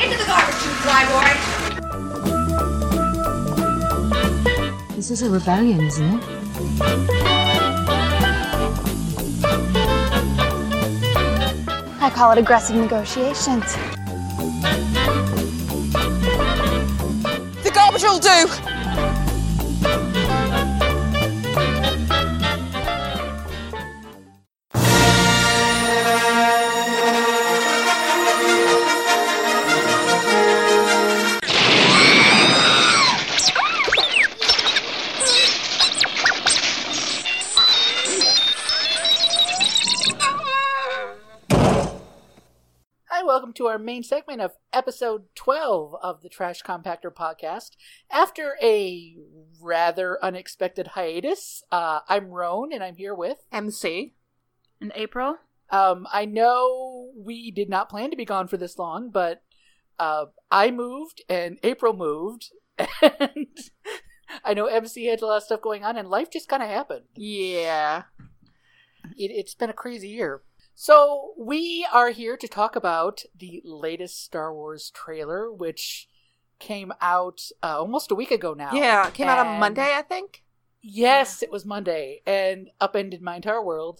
Into the garbage chute, flyboy! This is a rebellion, isn't it? I call it aggressive negotiations. The garbage will do! Welcome to our main segment of episode 12 of the Trash Compactor podcast. After a rather unexpected hiatus, I'm Roan, and I'm here with MC. And April. I know we did not plan to be gone for this long, but I moved, and April moved, and I know MC had a lot of stuff going on, and life just kind of happened. Yeah. It's been a crazy year. So, we are here to talk about the latest Star Wars trailer, which came out almost a week ago now. Yeah, it came out on Monday, I think? Yes, it was Monday, and upended my entire world.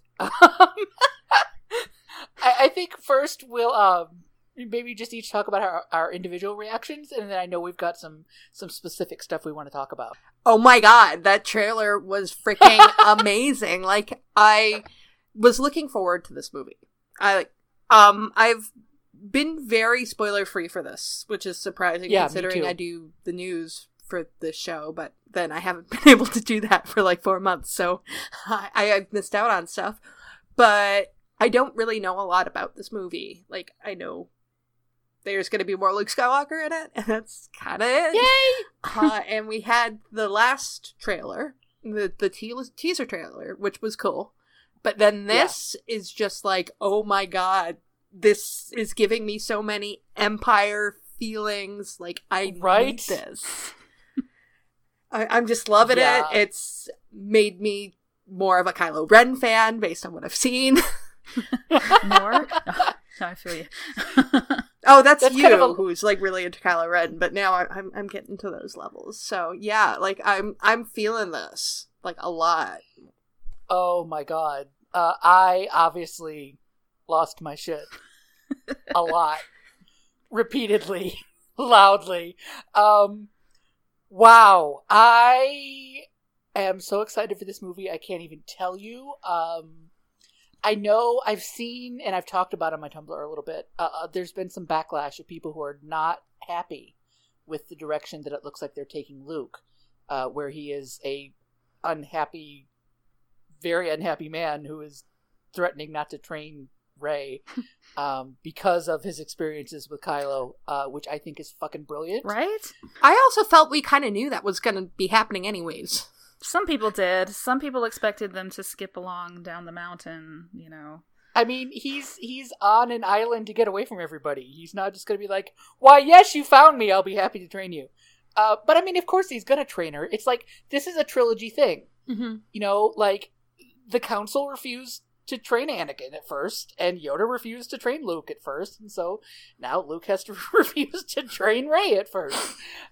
I think first we'll maybe just each talk about our individual reactions, and then I know we've got some specific stuff we want to talk about. Oh my god, that trailer was freaking amazing. Like, I was looking forward to this movie. I've been very spoiler free for this, which is surprising considering I do the news for this show, but then I haven't been able to do that for like 4 months, so I've missed out on stuff. But I don't really know a lot about this movie. Like, I know there's going to be more Luke Skywalker in it, and that's kind of it. Yay! And we had the last trailer, the teaser trailer, which was cool. But then this is just like, oh my god, this is giving me so many Empire feelings. Like, I need this. I'm just loving it. It's made me more of a Kylo Ren fan based on what I've seen. More? Oh, I feel you. Oh, that's you kind of who's like really into Kylo Ren, but now I'm getting to those levels. So yeah, like I'm feeling this like a lot. Oh my god. I obviously lost my shit a lot. Repeatedly. Loudly. Wow. I am so excited for this movie, I can't even tell you. I know I've seen, and I've talked about it on my Tumblr a little bit, there's been some backlash of people who are not happy with the direction that it looks like they're taking Luke, where he is a very unhappy man who is threatening not to train Rey because of his experiences with Kylo, which I think is fucking brilliant. Right? I also felt we kind of knew that was going to be happening anyways. Some people did. Some people expected them to skip along down the mountain, you know. I mean, he's on an island to get away from everybody. He's not just going to be like, why, yes, you found me, I'll be happy to train you. But I mean, of course he's going to train her. It's like, this is a trilogy thing. Mm-hmm. You know, like, the Council refused to train Anakin at first, and Yoda refused to train Luke at first, and so now Luke has to refuse to train Rey at first.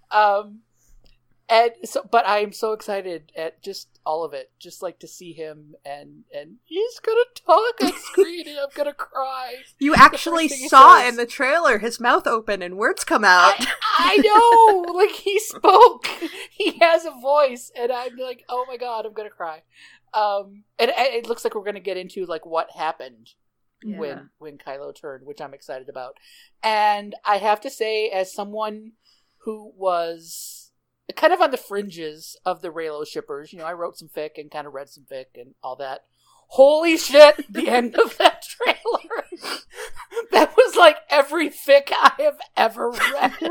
And so, but I am so excited at just all of it, just like to see him, and he's gonna talk on screen, and I'm gonna cry. You actually saw in the trailer his mouth open and words come out. I know, like he spoke. He has a voice, and I'm like, oh my god, I'm gonna cry. And it looks like we're gonna get into like what happened when Kylo turned, which I'm excited about. And I have to say, as someone who was kind of on the fringes of the Reylo shippers, you know, I wrote some fic and kind of read some fic and all that. Holy shit, the end of that trailer. That was like every fic I have ever read.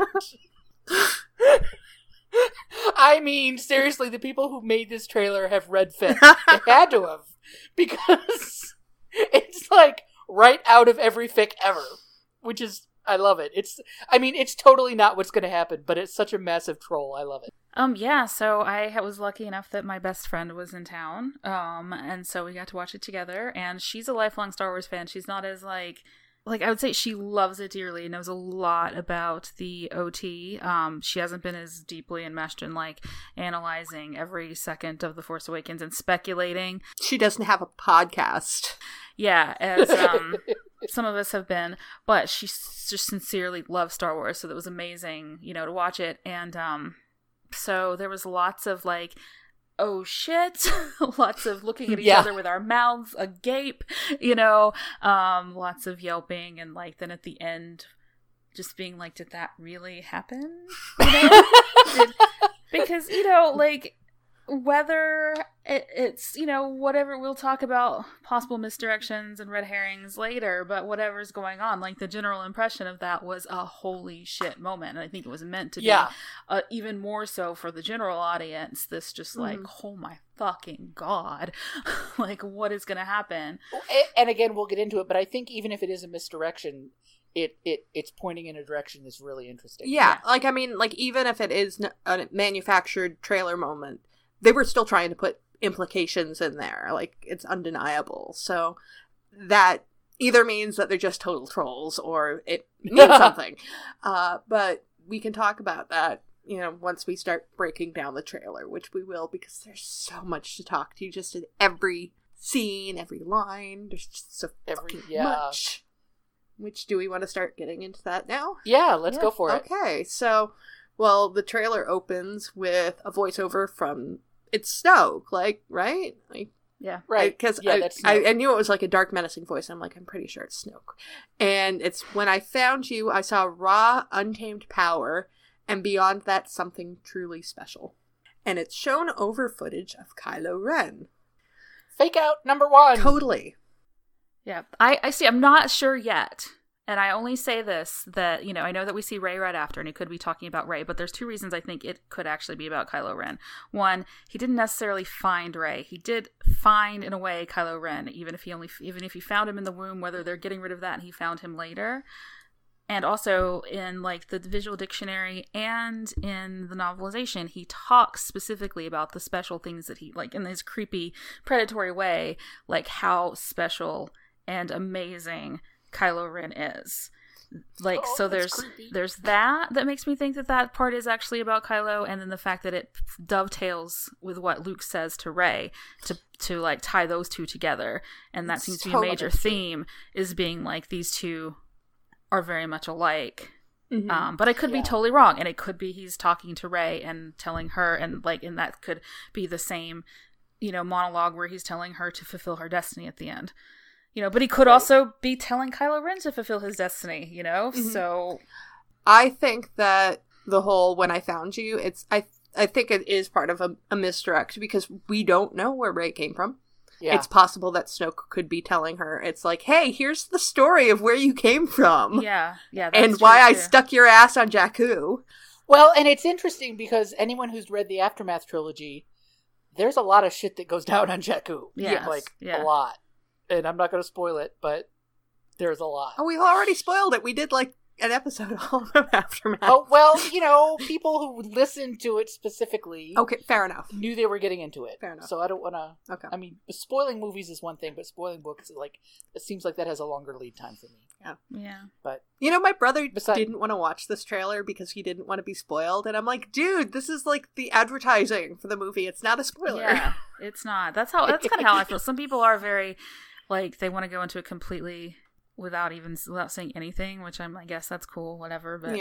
I mean, seriously, the people who made this trailer have read fic. They had to have. Because it's like right out of every fic ever. Which is, I love it. It's totally not what's going to happen, but it's such a massive troll. I love it. Yeah, so I was lucky enough that my best friend was in town, and so we got to watch it together, and she's a lifelong Star Wars fan. She's not as, like, like, I would say she loves it dearly, knows a lot about the OT. She hasn't been as deeply enmeshed in, like, analyzing every second of The Force Awakens and speculating. She doesn't have a podcast. Yeah, as some of us have been, but she just sincerely loves Star Wars, so that was amazing, to watch it. And so there was lots of, like, oh shit, lots of looking at each other with our mouths agape, lots of yelping, and, like, then at the end just being like, did that really happen? Because, like, whether it's, whatever, we'll talk about possible misdirections and red herrings later, but whatever's going on, like, the general impression of that was a holy shit moment. And I think it was meant to be even more so for the general audience. This just like, oh my fucking God, like, what is going to happen? And again, we'll get into it, but I think even if it is a misdirection, it's pointing in a direction that's really interesting. Yeah. Like, I mean, like, even if it is a manufactured trailer moment, they were still trying to put implications in there. Like, it's undeniable. So that either means that they're just total trolls or it means something. But we can talk about that, once we start breaking down the trailer, which we will, because there's so much to talk to, just in every scene, every line. There's just so fucking much. Which, do we want to start getting into that now? Yeah, let's go for it. Okay, so, well, the trailer opens with a voiceover from, it's Snoke, like, right? Like, yeah. Right. Because that's I knew it was like a dark, menacing voice. I'm like, I'm pretty sure it's Snoke. And it's, when I found you, I saw raw, untamed power, and beyond that, something truly special. And it's shown over footage of Kylo Ren. Fake out number 1. Totally. Yeah, I see. I'm not sure yet. And I only say this, that, I know that we see Rey right after, and it could be talking about Rey, but there's 2 reasons I think it could actually be about Kylo Ren. One, he didn't necessarily find Rey. He did find, in a way, Kylo Ren, even if he found him in the womb, whether they're getting rid of that and he found him later. And also, in, like, the visual dictionary and in the novelization, he talks specifically about the special things that he, like, in his creepy, predatory way, like, how special and amazing Kylo Ren is. Like, so there's that makes me think that part is actually about Kylo, and then the fact that it dovetails with what Luke says to Rey to like tie those two together, and that seems to be a major theme, is being like, these two are very much alike. Mm-hmm. But I could be totally wrong, and it could be he's talking to Rey and telling her, and that could be the same, monologue where he's telling her to fulfill her destiny at the end. But he could also be telling Kylo Ren to fulfill his destiny, Mm-hmm. So I think that the whole when I found you, I think it is part of a misdirect, because we don't know where Rey came from. Yeah. It's possible that Snoke could be telling her, it's like, hey, here's the story of where you came from. Yeah. And why I stuck your ass on Jakku. Well, and it's interesting because anyone who's read the Aftermath trilogy, there's a lot of shit that goes down on Jakku. Yes. A lot. And I'm not going to spoil it, but there's a lot. Oh, we've already spoiled it. We did, like, an episode all about Aftermath. Oh, well, people who listened to it specifically... Okay, fair enough. ...knew they were getting into it. Fair enough. So I don't want to... Okay. I mean, spoiling movies is one thing, but spoiling books, like, it seems like that has a longer lead time for me. Yeah. Yeah. But... my brother didn't want to watch this trailer because he didn't want to be spoiled, and I'm like, dude, this is, like, the advertising for the movie. It's not a spoiler. Yeah, it's not. That's kind of how I feel. Some people are very... Like, they want to go into it completely without saying anything, which I guess that's cool, whatever. But,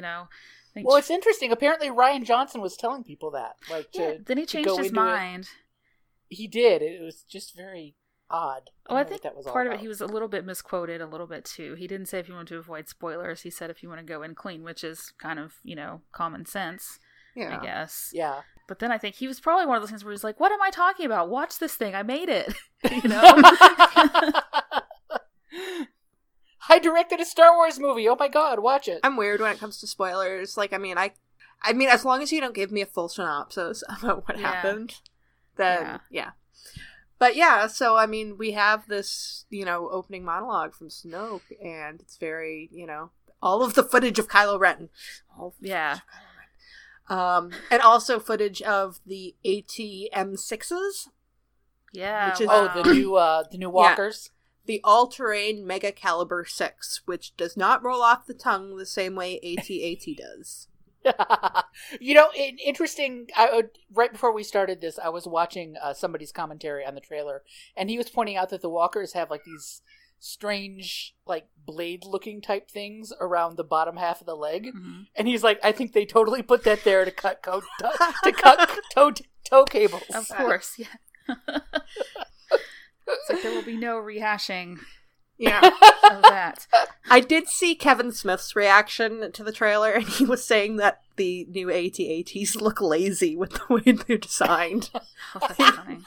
well, it's interesting. Apparently, Rian Johnson was telling people that. Like, then he changed his mind. He did. It was just very odd. I think that was part of it, he was a little bit misquoted a little bit, too. He didn't say if you want to avoid spoilers. He said if you want to go in clean, which is kind of, common sense, I guess. Yeah. But then I think he was probably one of those things where he's like, what am I talking about? Watch this thing. I made it. I directed a Star Wars movie. Oh my God, watch it. I'm weird when it comes to spoilers. Like, I mean, as long as you don't give me a full synopsis about what happened, then yeah. But yeah, so I mean, we have this, opening monologue from Snoke, and it's very, all of the footage of Kylo Ren. And also footage of the AT-M6s. Yeah. Which is, the new walkers. the all-terrain Mega Caliber 6, which does not roll off the tongue the same way AT-AT does. Interesting. Right before we started this, I was watching somebody's commentary on the trailer, and he was pointing out that the walkers have like these strange, like blade-looking type things around the bottom half of the leg, and he's like, "I think they totally put that there to cut toe cables." Of course, yeah. It's like there will be no rehashing. Yeah. Of that. I did see Kevin Smith's reaction to the trailer, and he was saying that the new AT-ATs look lazy with the way they're designed. Oh, that's funny.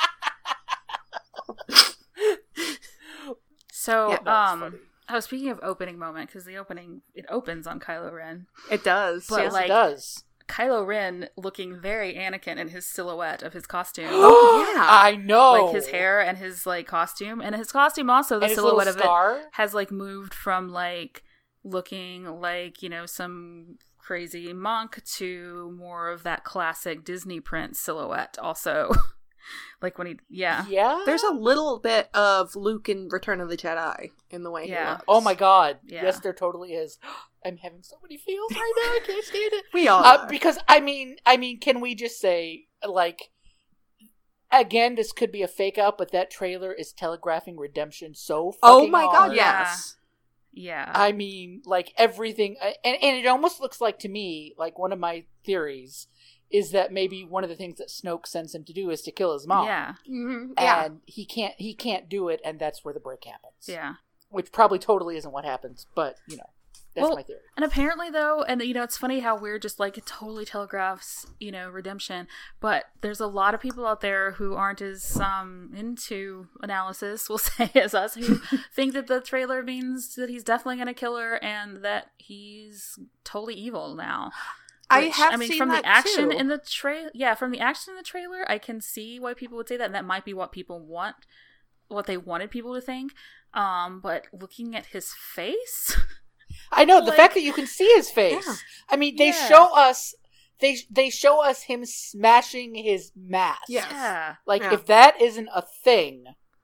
So, funny. speaking of opening moment, because it opens on Kylo Ren. It does. But, Yes, like, it does. Kylo Ren looking very Anakin in his silhouette of his costume. Oh, yeah. I know. Like his hair and his like costume, and his costume also, the And his silhouette little of scar. it has like moved from like looking like, some crazy monk to more of that classic Disney prince silhouette also. Like when Yeah. There's a little bit of Luke in Return of the Jedi in the way he Yeah. looks. Oh my god. Yeah. Yes, there totally is. I'm having so many feels right now. I can't stand it. We all are. Because I mean, can we just say, like, again, this could be a fake out, but that trailer is telegraphing redemption so fucking Oh my god, hard. yes. Yeah. I mean, like everything, and it almost looks like to me, like one of my theories is that maybe one of the things that Snoke sends him to do is to kill his mom. Yeah. Mm-hmm. Yeah. And he can't do it, and that's where the break happens. Yeah. Which probably totally isn't what happens, but that's Well, my theory. And apparently, though, and it's funny how we're just like, it totally telegraphs, redemption. But there's a lot of people out there who aren't as into analysis, we'll say, as us, who think that the trailer means that he's definitely going to kill her and that he's totally evil now. Which, seen from that the action too. in the trailer, from the action in the trailer, I can see why people would say that. And that might be what people want, what they wanted people to think. But looking at his face. I know the Like- fact that you can see his face. Yeah. I mean, they Yeah. show us they show us him smashing his mask. Yes. Yeah. Like Yeah. if that isn't a thing,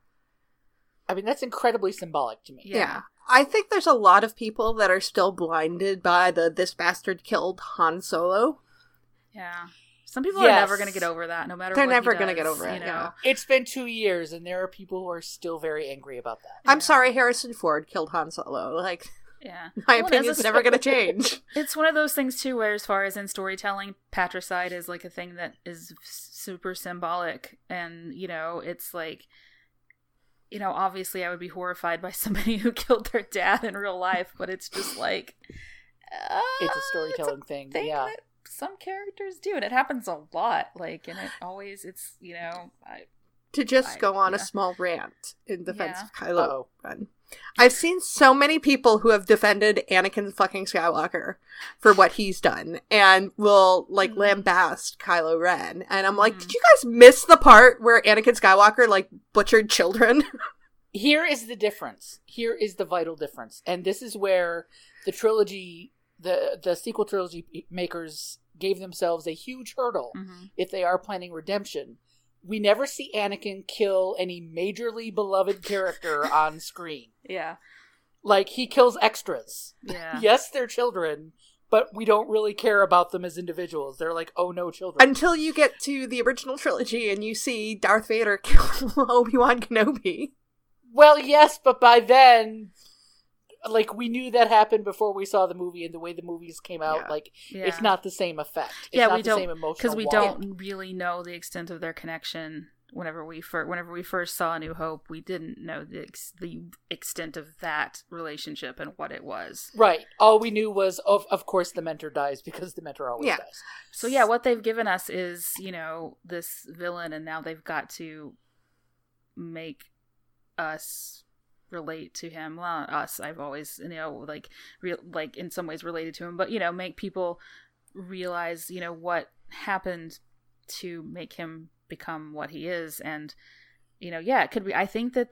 I mean that's incredibly symbolic to me. Yeah. I think there's a lot of people that are still blinded by this bastard killed Han Solo. Yeah. Some people Yes. are never going to get over that, no matter They're what never he gonna does, get over it, yeah. It's been 2 years, and there are people who are still very angry about that. I'm sorry, Harrison Ford killed Han Solo. Like, Yeah. my Well, opinion's as a- never going to change. It's one of those things, too, where as far as in storytelling, patricide is like a thing that is super symbolic. And, it's like, obviously I would be horrified by somebody who killed their dad in real life, but it's just like... It's a storytelling thing. thing Yeah. that some characters do, and it happens a lot. Like, and it's To just go on a yeah. small rant in defense Yeah. of Kylo Uh-oh. Ren. I've seen so many people who have defended Anakin fucking Skywalker for what he's done and will, like, lambast Kylo Ren. And I'm like, did you guys miss the part where Anakin Skywalker, like, butchered children? Here is the difference. Here is the vital difference. And this is where the trilogy, the sequel trilogy makers gave themselves a huge hurdle if they are planning redemption. We never see Anakin kill any majorly beloved character on screen. yeah. Like, he kills extras. Yeah. Yes, they're children, but we don't really care about them as individuals. They're like, oh no, children. Until you get to the original trilogy and you see Darth Vader kill Obi-Wan Kenobi. Well, yes, but by then, like, we knew that happened before we saw the movie, and the way the movies came out, Yeah. like, Yeah. it's not the same effect. It's Yeah, not we the don't, same emotional because we wall. don't really know the extent of their connection. Whenever we first saw A New Hope, we didn't know the extent of that relationship and what it was. Right. All we knew was, of course, the mentor dies, because the mentor always Yeah. dies. So yeah, what they've given us is, this villain, and now they've got to make us relate to him. Well, not us. I've always, like in some ways related to him, but make people realize, what happened to make him become what he is. And it could be, I think that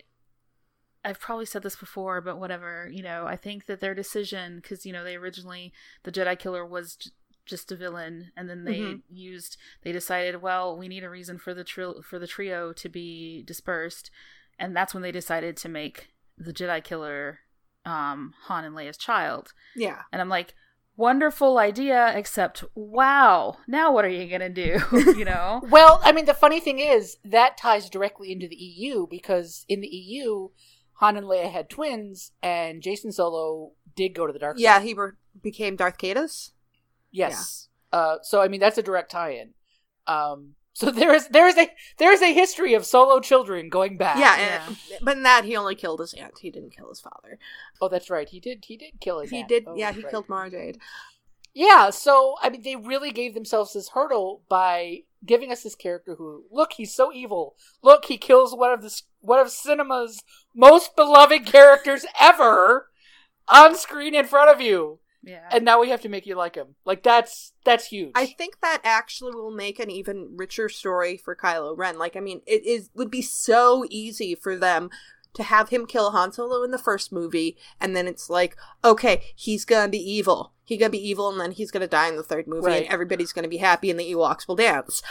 I've probably said this before, but whatever, I think that their decision, because they originally, the Jedi Killer was just a villain, and then they decided, well, we need a reason for the trio to be dispersed, And that's when they decided to make the Jedi killer Han and Leia's child. Yeah. And I'm like, wonderful idea, except wow, now what are you gonna do? You know? Well, I mean, the funny thing is that ties directly into the EU, because in the EU, Han and Leia had twins, and Jason Solo did go to the dark side. Yeah, he became Darth Caedus. Yes. So I mean, that's a direct tie-in. So there is a history of Solo children going back. Yeah, but in that he only killed his aunt. He didn't kill his father. Oh, that's right. He did kill his aunt. He did. Oh, Yeah, he right. killed Mara Jade. Yeah, so I mean, they really gave themselves this hurdle by giving us this character who, look, he's so evil. Look, he kills one of cinema's most beloved characters ever on screen in front of you. Yeah. And now we have to make you like him. Like, that's huge. I think that actually will make an even richer story for Kylo Ren. Like, I mean, would be so easy for them to have him kill Han Solo in the first movie, and then it's like, okay, he's gonna be evil. He's gonna be evil, and then he's gonna die in the third movie, Right. and everybody's gonna be happy, and the Ewoks will dance.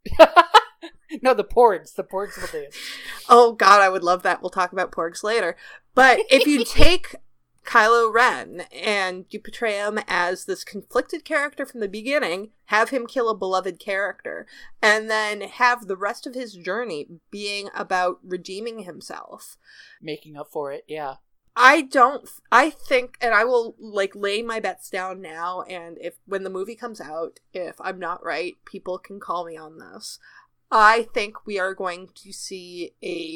No, the Porgs will dance. Oh god, I would love that. We'll talk about Porgs later. But if you take Kylo Ren and you portray him as this conflicted character from the beginning, have him kill a beloved character, and then have the rest of his journey being about redeeming himself. Making up for it, yeah. I think, and I will like lay my bets down now, and when the movie comes out, if I'm not right, people can call me on this. I think we are going to see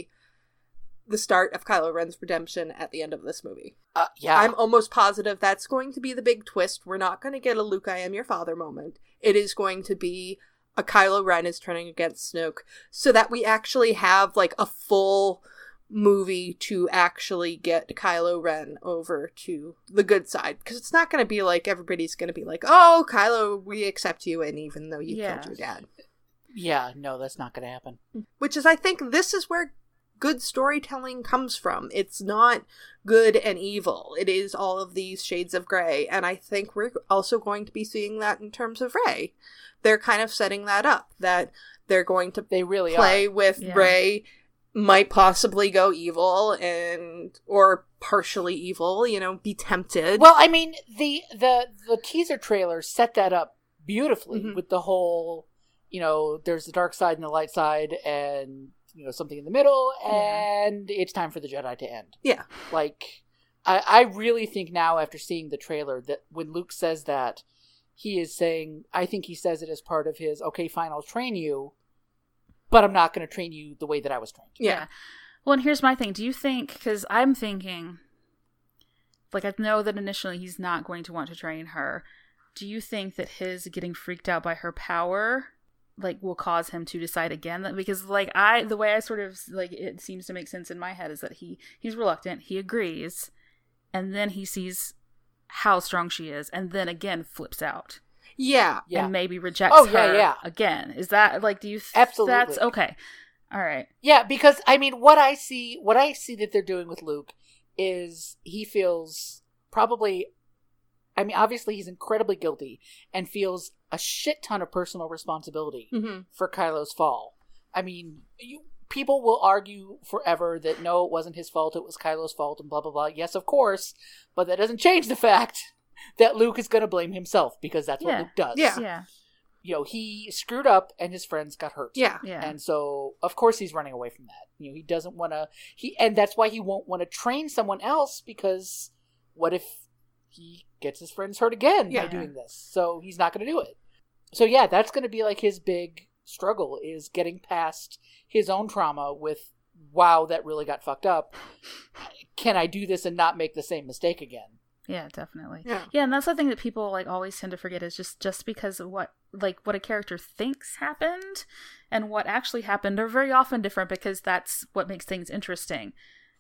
the start of Kylo Ren's redemption at the end of this movie. Yeah. I'm almost positive that's going to be the big twist. We're not going to get a Luke, I am your father moment. It is going to be a Kylo Ren is turning against Snoke, so that we actually have like a full movie to actually get Kylo Ren over to the good side. Because it's not going to be like everybody's going to be like, oh, Kylo, we accept you, and even though you killed your dad. Yeah, no, that's not going to happen. Which is, I think, this is where good storytelling comes from. It's not good and evil. It is all of these shades of gray. And I think we're also going to be seeing that in terms of Rey. They're kind of setting that up, that they're going to They really play are. with Rey might possibly go evil or partially evil, be tempted. Well, I mean, the teaser trailer set that up beautifully with the whole, there's the dark side and the light side, and something in the middle, and it's time for the Jedi to end. Yeah. Like, I really think now, after seeing the trailer, that when Luke says that, he is saying, I think he says it as part of his, okay, fine, I'll train you, but I'm not going to train you the way that I was trained. Yeah. Well, and here's my thing. Do you think, because I'm thinking, like, I know that initially he's not going to want to train her. Do you think that his getting freaked out by her power, like, will cause him to decide again? That because, like, the way I sort of, like, it seems to make sense in my head is that he's reluctant, he agrees, and then he sees how strong she is, and then again flips out. Yeah. And maybe rejects her again. Is that, like, do you... Absolutely. That's... Okay. All right. Yeah, because, I mean, what I see that they're doing with Luke is he feels probably... I mean, obviously he's incredibly guilty and feels a shit ton of personal responsibility for Kylo's fall. I mean, people will argue forever that no, it wasn't his fault, it was Kylo's fault, and blah, blah, blah. Yes, of course, but that doesn't change the fact that Luke is going to blame himself, because that's what Luke does. Yeah. He screwed up and his friends got hurt. Yeah. And so, of course, he's running away from that. He doesn't want to... And that's why he won't want to train someone else, because what if he gets his friends hurt again by doing this? So he's not going to do it. So yeah, that's going to be like his big struggle, is getting past his own trauma with, wow, that really got fucked up. Can I do this and not make the same mistake again? Yeah, definitely. Yeah. And that's the thing that people like always tend to forget, is just because of what a character thinks happened and what actually happened are very often different, because that's what makes things interesting.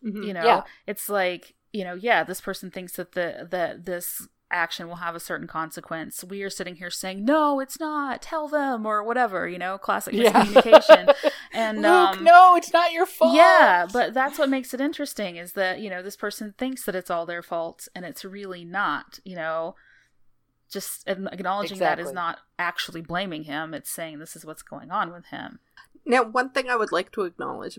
It's like, this person thinks that this action will have a certain consequence. We are sitting here saying, no, it's not, tell them, or whatever, classic miscommunication. And Luke, no, it's not your fault. Yeah, but that's what makes it interesting, is that, this person thinks that it's all their fault, and it's really not, just acknowledging that is not actually blaming him. It's saying this is what's going on with him. Now, one thing I would like to acknowledge about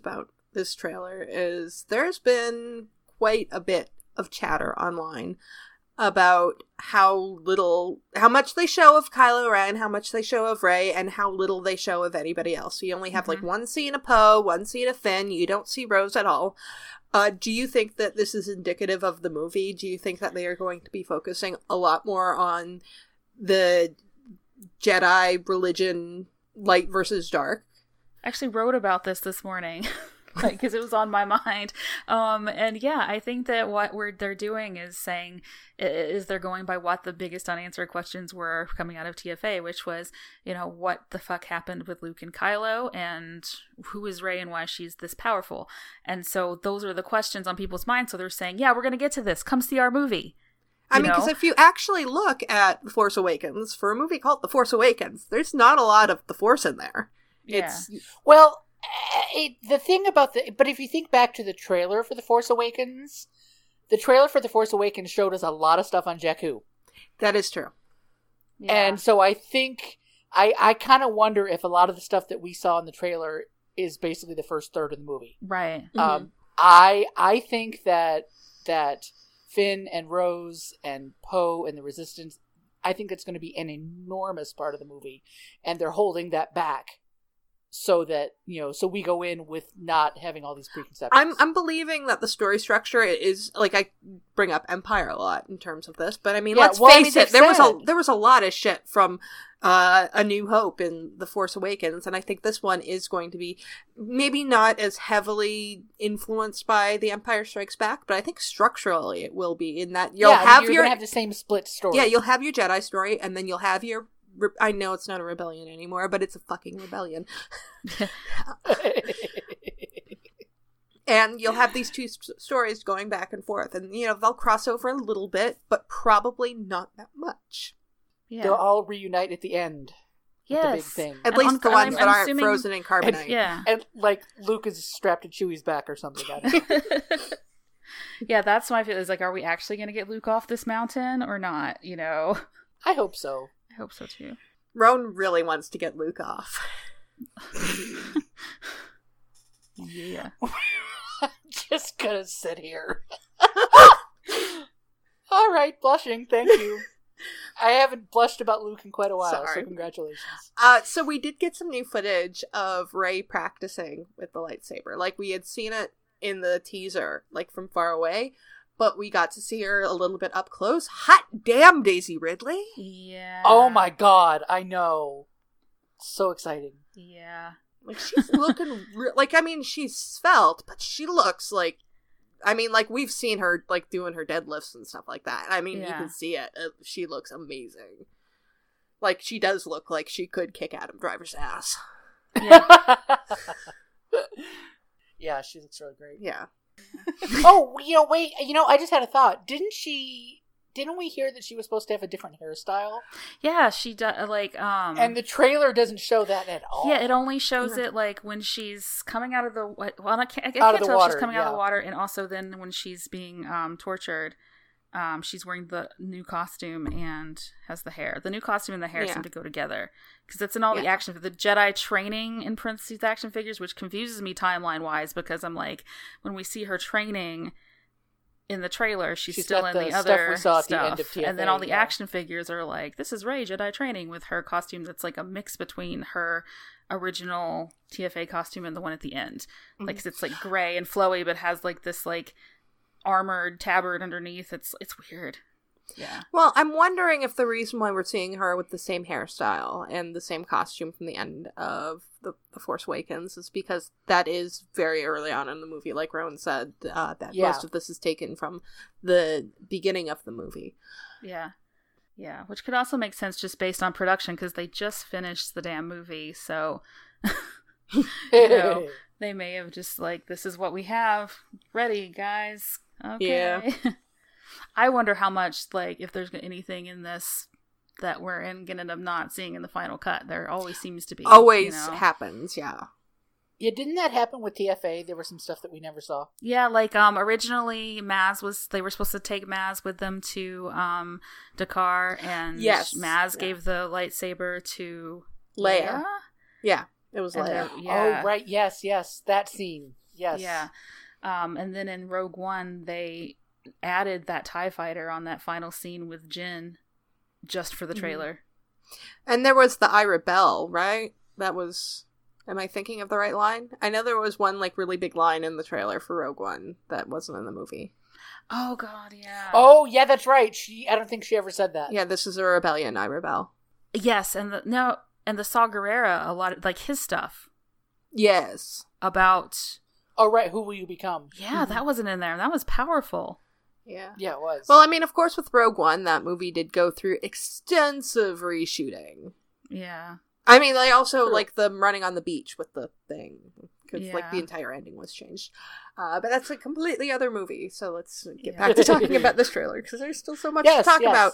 this trailer is there's been quite a bit of chatter online about how much they show of Kylo Ren, how much they show of Rey, and how little they show of anybody else. You only have like one scene of Poe, one scene of Finn. You don't see Rose at all. Do you think that this is indicative of the movie? Do you think that they are going to be focusing a lot more on the Jedi religion, light versus dark? I actually wrote about this morning. Because it was on my mind. And yeah, I think that what they're doing is saying, is they're going by what the biggest unanswered questions were coming out of TFA, which was, what the fuck happened with Luke and Kylo, and who is Rey and why she's this powerful. And so those are the questions on people's minds. So they're saying, yeah, we're going to get to this. Come see our movie. I mean, because if you actually look at The Force Awakens, for a movie called The Force Awakens, there's not a lot of the Force in there. Yeah. The thing about but if you think back to the trailer for The Force Awakens, the trailer for The Force Awakens showed us a lot of stuff on Jakku. That is true. Yeah. And so I think, I kind of wonder if a lot of the stuff that we saw in the trailer is basically the first third of the movie. Right. Mm-hmm. I think that Finn and Rose and Poe and the Resistance, I think it's going to be an enormous part of the movie, and they're holding that back. So that, so we go in with not having all these preconceptions. I'm believing that the story structure is, like, I bring up Empire a lot in terms of this, but I mean, let's face it, there was a lot of shit from A New Hope in The Force Awakens, and I think this one is going to be maybe not as heavily influenced by The Empire Strikes Back, but I think structurally it will be, in that you're gonna have the same split story. Yeah, you'll have your Jedi story, and then you'll have your I know it's not a rebellion anymore, but it's a fucking rebellion. And you'll have these two stories going back and forth, and they'll cross over a little bit, but probably not that much. Yeah. They'll all reunite at the end. Yes. The big thing. At least the ones that aren't assuming... frozen in carbonite. And like Luke is strapped to Chewie's back or something. Yeah, that's my feeling. Is like, are we actually going to get Luke off this mountain or not? I hope so. I hope so too. Roan really wants to get Luke off. Yeah. I'm just gonna sit here. All right, blushing. Thank you. I haven't blushed about Luke in quite a while, so congratulations. So we did get some new footage of Rey practicing with the lightsaber. Like, we had seen it in the teaser, like, from far away. But we got to see her a little bit up close. Hot damn, Daisy Ridley. Yeah. Oh my god, I know. So exciting. Yeah. Like, she's looking... she's svelte, but she looks like... we've seen her, like, doing her deadlifts and stuff like that. You can see it. She looks amazing. Like, she does look like she could kick Adam Driver's ass. Yeah. Yeah, she looks really great. Yeah. Oh, wait, I just had a thought. Didn't we hear that she was supposed to have a different hairstyle? Yeah, she does, and the trailer doesn't show that at all. Yeah, it only shows it, like, when she's coming out of the... Well, I can't tell if she's coming out of the water, and also then when she's being tortured, she's wearing the new costume and has the hair. The new costume and the hair seem to go together. Because it's in all the action... The Jedi training, in parentheses, action figures, which confuses me timeline-wise, because I'm like, when we see her training... In the trailer, she's still in the other we saw at stuff, the end of TFA, and then all the action figures are like, this is Rey Jedi training with her costume that's like a mix between her original TFA costume and the one at the end. Mm-hmm. Like, 'cause it's like gray and flowy, but has like this like armored tabard underneath. It's weird. Yeah. Well, I'm wondering if the reason why we're seeing her with the same hairstyle and the same costume from the end of the Force Awakens is because that is very early on in the movie, like Rowan said, that most of this is taken from the beginning of the movie. Yeah. Yeah, which could also make sense just based on production, because they just finished the damn movie, so... they may have just like, this is what we have. Ready, guys. Okay. Yeah. I wonder how much, like, if there's anything in this that we're going to end up not seeing in the final cut. There always seems to be. Always happens, yeah. Yeah, didn't that happen with TFA? There was some stuff that we never saw. Yeah, like, originally they were supposed to take Maz with them to, Dakar, and Maz gave the lightsaber to Leia. Yeah, it was Leia. Oh, right, yes, that scene. Yes. Yeah. And then in Rogue One, they added that TIE fighter on that final scene with Jyn just for the trailer. And there was the I Rebel, right? That was... Am I thinking of the right line? I know there was one, like, really big line in the trailer for Rogue One that wasn't in the movie. Oh, God, yeah. Oh, yeah, that's right. I don't think she ever said that. Yeah, this is a rebellion, I Rebel. Yes, and the Saw Gerrera, a lot of, like, his stuff Yes. about... Oh, right, who will you become? Yeah, that wasn't in there. That was powerful. Yeah. Yeah, it was. Well, I mean, of course, with Rogue One, that movie did go through extensive reshooting. Yeah. I mean, they also, True. like, them running on the beach with the thing. Because, like, Yeah. the entire ending was changed. But that's a completely other movie. So let's get back to talking about this trailer. Because there's still so much to talk about.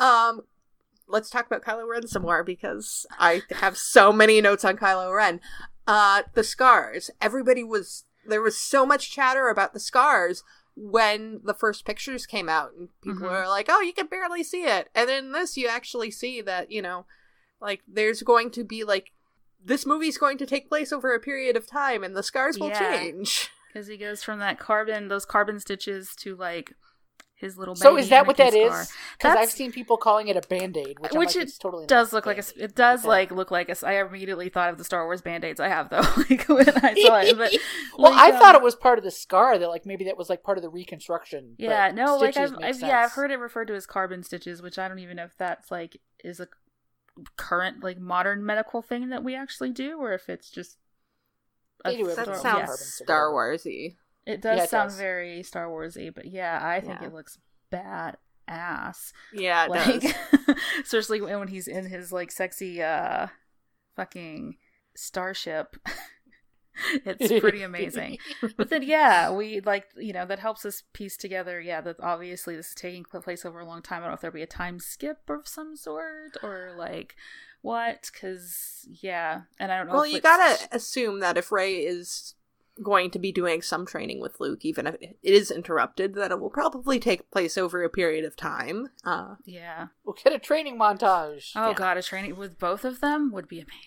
Let's talk about Kylo Ren some more. Because I have so many notes on Kylo Ren. The scars. There was so much chatter about the scars when the first pictures came out. And people were like, oh, you can barely see it. And in this, you actually see that, you know... Like, there's going to be, like, this movie's going to take place over a period of time, and the scars will change. Because he goes from those carbon stitches to, like, his little baby. So is that what that Anakin is? scar. Because I've seen people calling it a Band-Aid, which I'm like, it it's totally does not look like Band-Aid. it does Yeah. like look like I immediately thought of the Star Wars Band-Aids I have, though, like, when I saw it. But, well, like, I thought it was part of the scar, that, like, maybe that was, like, part of the reconstruction. yeah, but no, like, stitches make I've sense. heard it referred to as carbon stitches, which I don't even know if that's, like, is a current, like, modern medical thing that we actually do, or if it's just They do it That with sounds carbon Star stitches. Wars-y. it does Yeah, it sound does. very Star Wars-y, but yeah, I think Yeah. it looks badass. Yeah, it Like, does. especially when he's in his, like, sexy fucking starship. It's pretty amazing. But then, yeah, we, like, you know, that helps us piece together, yeah, that obviously this is taking place over a long time. I don't know if there'll be a time skip of some sort, or, like, what, because, yeah, and I don't know Well, if you it's... gotta assume that if Rey is going to be doing some training with Luke, even if it is interrupted, that it will probably take place over a period of time. Yeah. We'll get a training montage. Oh, Yeah. God, a training with both of them would be amazing.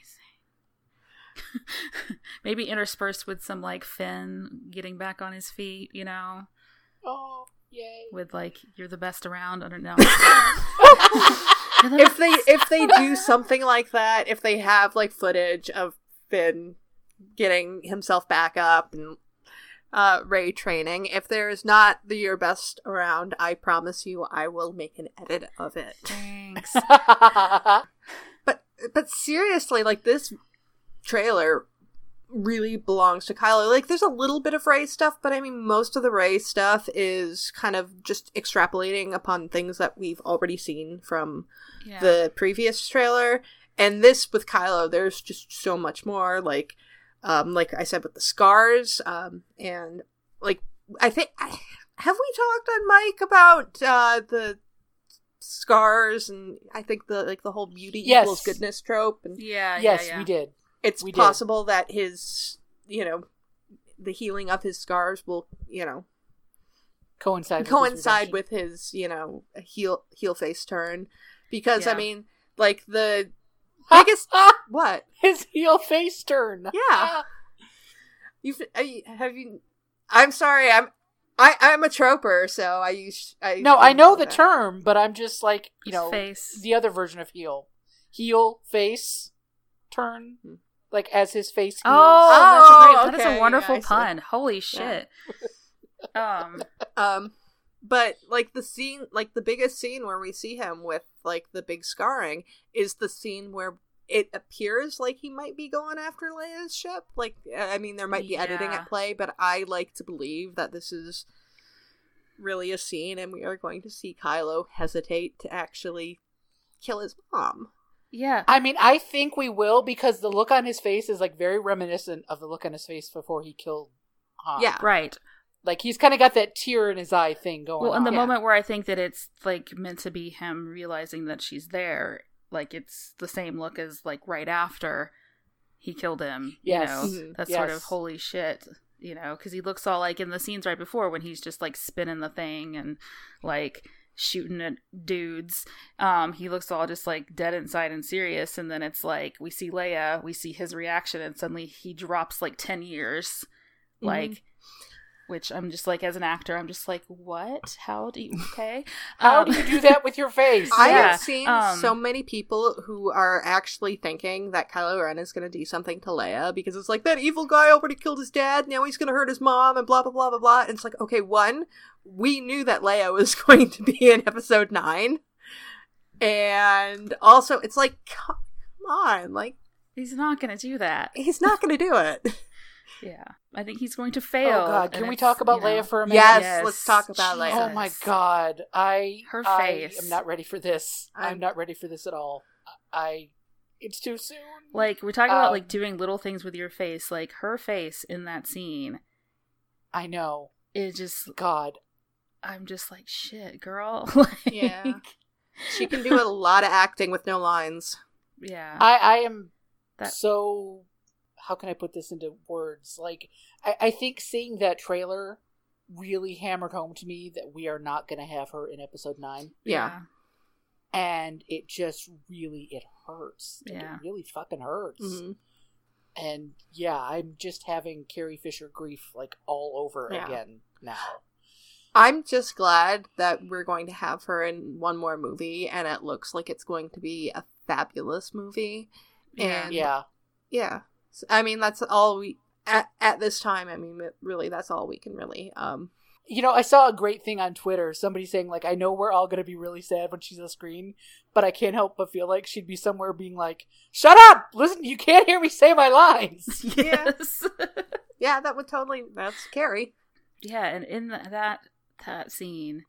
Maybe interspersed with some, like, Finn getting back on his feet, you know? Oh, yay. With, like, you're the best around. I don't know. If they do something like that, if they have, like, footage of Finn getting himself back up and Rey training, if there's not the your best around, I promise you I will make an edit of it. Thanks. But seriously, like, this trailer really belongs to Kylo. Like, there's a little bit of Rey stuff, but I mean, most of the Rey stuff is kind of just extrapolating upon things that we've already seen from Yeah. the previous trailer. And this with Kylo, there's just so much more. Like I said, with the scars, and, like, I think have we talked on Mike about the scars, and I think the whole beauty Yes. equals goodness trope, and Yeah, Yes, yeah. we did. it's We did. possible that his, you know, the healing of his scars will, you know, Coincide with his, you know, heel face turn, because I Yeah. mean, like, the biggest what his heel face turn. Yeah. I'm sorry, I'm a troper, so No, I know the term, but I'm just like, you His know, face. the other version of heel face turn, like as his face. Heals. Oh, that is okay, a wonderful I see. pun. Holy shit. But, like, the scene, like, the biggest scene where we see him with, like, the big scarring is the scene where it appears like he might be going after Leia's ship. Like, I mean, there might be editing Yeah. at play, but I like to believe that this is really a scene, and we are going to see Kylo hesitate to actually kill his mom. Yeah. I mean, I think we will, because the look on his face is like very reminiscent of the look on his face before he killed Han. Yeah. Right. Like, he's kind of got that tear in his eye thing going Well, on. in the Yeah. moment where I think that it's, like, meant to be him realizing that she's there, like, it's the same look as, like, right after he killed him. Yes. You know? Mhm. That's sort of Yes. holy shit, you know, because he looks all, like, in the scenes right before when he's just, like, spinning the thing and, like, shooting at dudes. He looks all just, like, dead inside and serious, and then it's like we see Leia, we see his reaction, and suddenly he drops, like, 10 years like, which I'm just like, as an actor, I'm just like, what? How do you, okay. How do you do that with your face? I Yeah, have seen so many people who are actually thinking that Kylo Ren is going to do something to Leia because it's like, that evil guy already killed his dad, now he's going to hurt his mom, and blah, blah, blah, blah, blah. And it's like, okay, one, we knew that Leia was going to be in episode 9. And also, it's like, come on, like, He's not going to do that. he's not going to do it. Yeah. I think he's going to fail. Oh God! and Can we it's, talk about you know, Leia for a minute? Yes, let's talk about Jesus. Leia. Oh my God! Her I face. am not ready for this. I'm I'm- not ready for this at all. It's too soon. Like, we're talking about, like, Um, doing little things with your face. Like, her face in that scene I know. is just, God. I'm just like, shit, girl. Like, Yeah. She can do a lot of acting with no lines. Yeah. I am That- so. How can I put this into words? Like, I think seeing that trailer really hammered home to me that we are not going to have her in episode 9. Yeah. And it just really, it hurts. Like, Yeah. It really fucking hurts. Mm-hmm. And yeah, I'm just having Carrie Fisher grief like all over Yeah. again now. I'm just glad that we're going to have her in one more movie, and it looks like it's going to be a fabulous movie. Yeah. And Yeah. I mean, that's all we at this time. I mean, really, that's all we can really. You know, I saw a great thing on Twitter. Somebody saying, like, I know we're all going to be really sad when she's on screen, but I can't help but feel like she'd be somewhere being like, shut up! Listen, you can't hear me say my lines! Yes. Yeah, that would totally. That's scary. Yeah, and in that scene,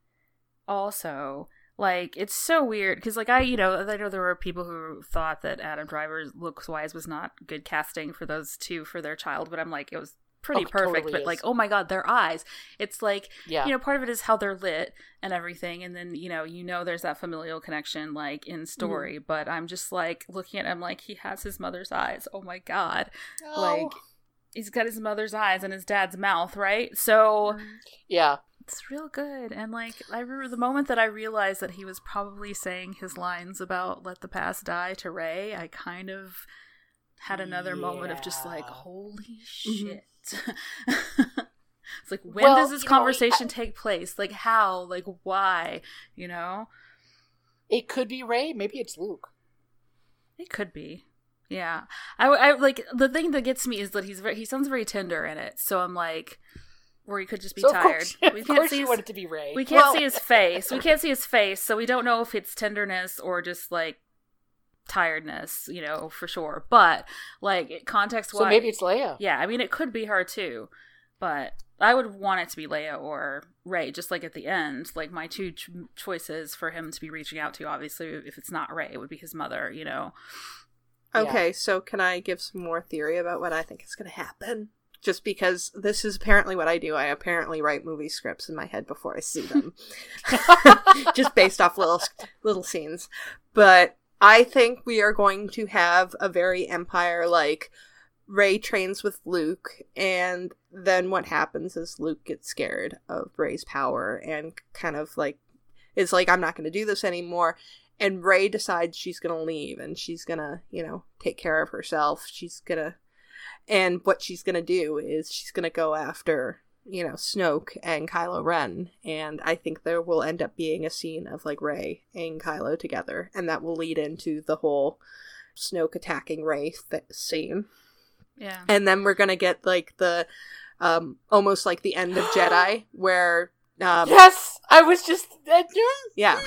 also, like, it's so weird because, like, I know there were people who thought that Adam Driver's looks wise was not good casting for those two for their child, but I'm like, it was pretty Oh, perfect. totally But is. like, oh my god, their eyes! It's like, Yeah. you know, part of it is how they're lit and everything, and then you know there's that familial connection like in story. But I'm just like looking at him like he has his mother's eyes. Oh my god, like he's got his mother's eyes and his dad's mouth, right? So. Yeah. It's real good. And like, I remember the moment that I realized that he was probably saying his lines about let the past die to Rey, I kind of had another moment of just like, Yeah. holy Mm-hmm. shit. It's like, when Well, does this you know, conversation take place? Like, how? Like, why? You know? It could be Rey. Maybe it's Luke. It could be. Yeah. I like, the thing that gets me is that he sounds very tender in it. So I'm like, or he could just be So tired. Of course you want it to be Rey. We can't see his face. We can't see his face, so we don't know if it's tenderness or just like tiredness, you know, for sure. But like, context wise, So maybe it's Leia. yeah. I mean, it could be her too, but I would want it to be Leia or Rey. Just like at the end, like my two choices for him to be reaching out to. Obviously, if it's not Rey, it would be his mother. You know. Okay, so can I give some more theory about what I think is going to happen? Just because this is apparently what I do. I apparently write movie scripts in my head before I see them. Just based off little scenes. But I think we are going to have a very Empire, like, Rey trains with Luke, and then what happens is Luke gets scared of Rey's power and kind of, like, is like, I'm not going to do this anymore. And Rey decides she's going to leave, and she's going to, you know, take care of herself. She's going to... And what she's going to do is she's going to go after, you know, Snoke and Kylo Ren. And I think there will end up being a scene of, like, Rey and Kylo together. And that will lead into the whole Snoke attacking Rey scene. Yeah. And then we're going to get, like, the, almost like the end of Jedi, where, Yes! I was just... yeah.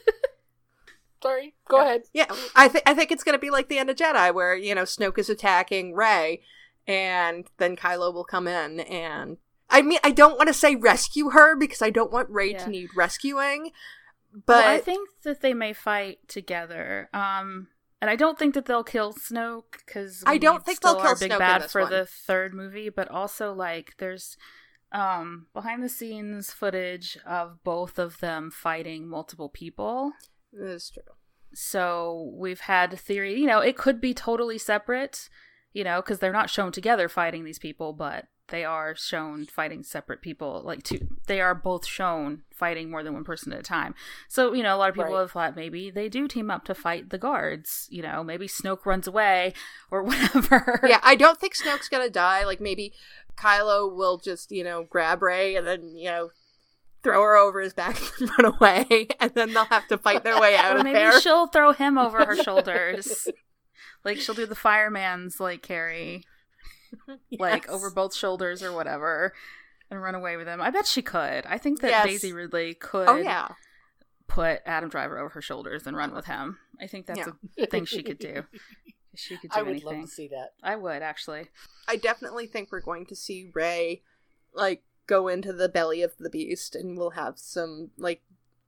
Sorry. Go ahead. Yeah, I think it's going to be like the end of Jedi, where, you know, Snoke is attacking Rey, and then Kylo will come in, and... I mean, I don't want to say rescue her, because I don't want Rey Yeah. to need rescuing, but... Well, I think that they may fight together. And I don't think that they'll kill Snoke, because I don't think they'll kill big Snoke in bad this for one. the third movie. But also, like, there's behind the scenes footage of both of them fighting multiple people. That is true. So we've had theory, you know, it could be totally separate, you know, because they're not shown together fighting these people, but they are shown fighting separate people. Like, they are both shown fighting more than one person at a time. So, you know, a lot of people Right. have thought maybe they do team up to fight the guards. You know, maybe Snoke runs away or whatever. Yeah, I don't think Snoke's gonna die. Like, maybe Kylo will just, grab Rey and then, throw her over his back and run away, and then they'll have to fight their way out Or of maybe there. she'll throw him over her shoulders. Like, she'll do the fireman's, like, carry. Like, Yes. over both shoulders or whatever, and run away with him. I bet she could. I think that Yes. Daisy Ridley could Oh, yeah. put Adam Driver over her shoulders and run with him. I think that's a thing she could do. She could do I would anything. love to see that. I would, actually. I definitely think we're going to see Rey, like, go into the belly of the beast, and we'll have some, like,